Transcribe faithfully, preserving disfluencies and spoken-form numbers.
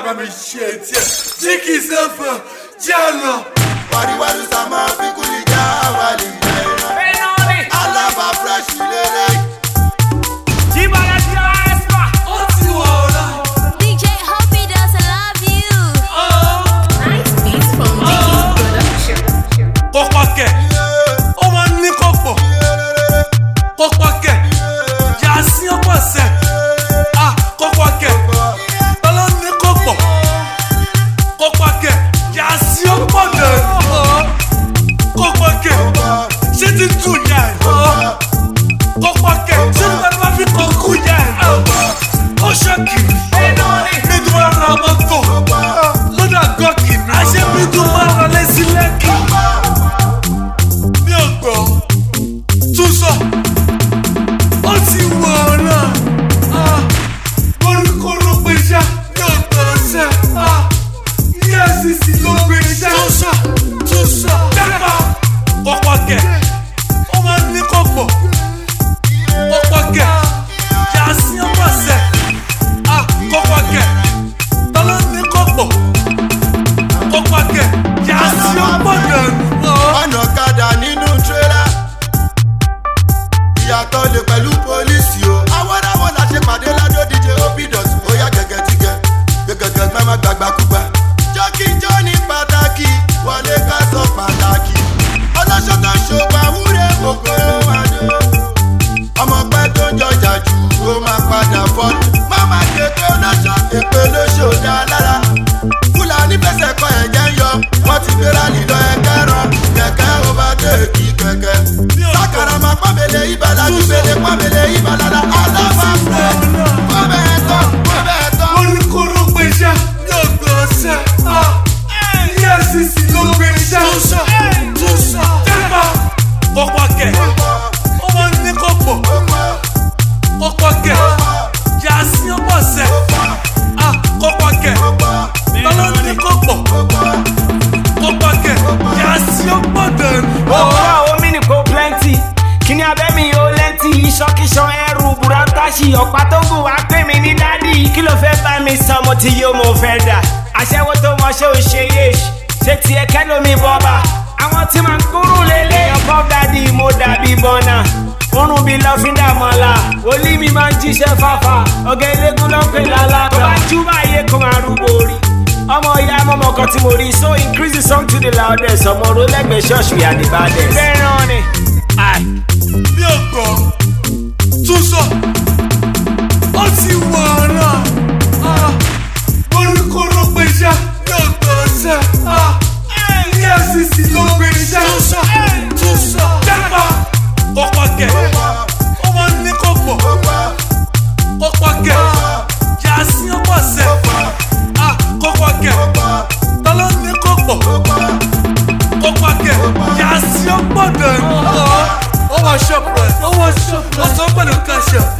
bá mi ṣe tiẹ̀. Jíkì sẹ́fẹ̀ jẹ́nà. Wàríwárí sàmà fíkúlì já wàlì ìrìnà. Alábà fresh lélẹ̀. Jíbọ̀lá ti ra ẹ́sìpà. Ó ti wọ̀ ọ̀la. D J Hoppy does I love you. Nice beats from Dickie's production. Kọ́pọ̀ kẹ̀, ó máa ń ní kọ́pọ̀. Kọ́pọ̀ kẹ̀, yà á sí ọ̀pọ̀ sẹ̀. Ah, kọ́pọ̀ kẹ̀, tọ́lá ní kọ́pọ̀. Kọ́pọ̀ kẹ̀, yà á sí ọ̀pọ̀ dẹ̀. Kọ́pọ̀ kẹ̀, ṣé ti tù yà ẹ̀? Kọ́pọ̀ kẹ̀, ṣé ti bá fi kọ́ kú yà ẹ̀? Ó ṣọ́kì, mi dùn máa ra mọ́tò. Lọ́dà gọ́kì, àṣẹ mi dùn máa ra lẹ́sí lẹ́kì. Mi ò gbọ́, tún sọ, ó ti wọ̀ ọ̀la. Orí kóró pé ṣá, mi ò gbọ́ ṣẹ́. E F C C ló gbé ṣá. Tún sọ, tún sọ, dẹ́pà. Kọ́pọ̀ kẹ̀, ó máa ń ní kọ́pọ̀. Kọ́pọ̀ kẹ̀, yà á sí ọ̀pọ̀ sẹ̀. Kọ́pọ̀ kẹ̀, tọ́lá ní kọ́pọ̀. Kọ́pọ̀ kẹ̀, yà á sí ọ̀pọ̀ dẹ̀. Ọ̀nà kadà nínú tírélà. Ìyàtọ̀ lè pẹ̀lú pólísì o. Awọ́dáwọ́ la ṣe pàdé ládó D J Hoppy dọ̀tí. Ó yá gẹ́gẹ́ tí gẹ́, gẹ́gẹ́ gbẹ́ má gbàgbàkúgbà. Jọ́kíjọ́ ní pàtàkì, wọlé ká sọ pàtàkì. Ọlọ́ṣọ́ tó ń ṣògbà wúre gbogbo máa dé. Ọmọ pẹ́ tó ń jọjà jù kó máa padà fọ́ọ̀lù. Máma képe olóṣọ́, èpè lóṣò dá lára. Fúlàní fẹsẹ̀ kọ ẹ̀jẹ̀ ń yọ, wọ́n ti gbéra nílọ ẹ̀kẹ́ rán. Kẹ̀kẹ́ ó bá dé kí kẹ̀kẹ́. Sákàrà máa pọ́nbélé ìbàlá ju bèlè pọ́nbélé ìbàlá. Alábà fẹ́, fọ́bẹ̀ ẹ̀tọ́, fọ́bẹ̀ ẹ̀tọ́. Orí kóró pé ṣá, mi ò gbọ́ ṣẹ́. E F C C ló gbé ṣá. Tún sọ, tún sọ, dẹ́pà. Kọ́pọ̀ kẹ̀, ó máa ń ní kọ́pọ̀. Kọ́pọ̀ kẹ̀, yà á sí ọ̀pọ̀ sẹ̀. Kọ́pọ̀ kẹ̀, tọ́lá ní kọ́pọ̀. Kọ́pọ̀ kẹ̀, yà á sí ọ̀pọ̀ dẹ̀. Òwúrọ̀ omi ni kò plenty. Kíni abẹ́ mi ò lẹ́ntì. Ìṣọ́kíṣọ́ ẹrù burataṣi. Ọ̀pá tó gùn wá pè mí ní dádì. Kí ló fẹ́ bá mi sọ mo ti yóò mo fẹ́ dà? Aṣẹ́wó tó mọ ṣé ò ṣe yé. Ṣé tiẹ̀ kẹ́lómi bọ́bà? Àwọn tí máa ń kúrú lélẹ̀. Ọkọ̀ dádì mo dàbí bọ́nà. Orun bí lọ fi dàmọ́lá. Olí mi máa ń jíṣẹ́ fáfá. Ọ̀gá eléégún ló ń pè lálá. Tó bá júbà ayé kó máa rúgbó rí. Ọmọ ìyá mọ́mọ́ kan tí mo rí. So increase the song to the loudest. Ọmọ oró lẹ́gbẹ̀ẹ́ ṣọ́ọ̀ṣì we are the baddest. Fẹ́ràn ni. Ai. Mi ò gbọ́, tún sọ, ó ti wọ̀ ọ̀la. Orí kóró pé ṣá, mi ò gbọ́ ṣẹ́. E F C C ló gbé ṣá. Tún sọ, tún sọ, dẹ́pà. Kọ́pọ̀ kẹ̀, ó máa ń ní kọ́pọ̀. Kọ́pọ̀ kẹ̀, yà á sí ọ̀pọ̀ sẹ̀. Kọ́pọ̀ kẹ̀, tọ́lá ní kọ́pọ̀. Kọ́pọ̀ kẹ̀, yà á sí ọ̀pọ̀ dẹ̀. Ó wá ṣọ́pù rẹ̀, ó wá ṣọ́pù rẹ̀, ó sọ pẹ̀lú káṣọ̀.